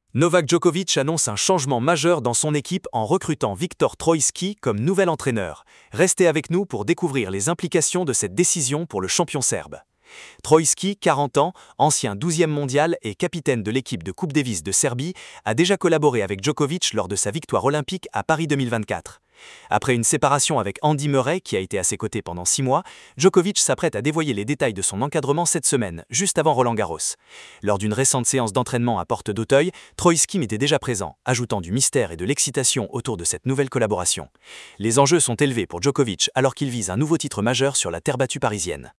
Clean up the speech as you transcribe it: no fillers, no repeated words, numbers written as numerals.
Novak Djokovic annonce un changement majeur dans son équipe en recrutant Viktor Troicki comme nouvel entraîneur. Restez avec nous pour découvrir les implications de cette décision pour le champion serbe. Troicki, 40 ans, ancien 12e mondial et capitaine de l'équipe de Coupe Davis de Serbie, a déjà collaboré avec Djokovic lors de sa victoire olympique à Paris 2024. Après une séparation avec Andy Murray, qui a été à ses côtés pendant 6 mois, Djokovic s'apprête à dévoiler les détails de son encadrement cette semaine, juste avant Roland-Garros. Lors d'une récente séance d'entraînement à Porte d'Auteuil, Troicki était déjà présent, ajoutant du mystère et de l'excitation autour de cette nouvelle collaboration. Les enjeux sont élevés pour Djokovic alors qu'il vise un nouveau titre majeur sur la terre battue parisienne.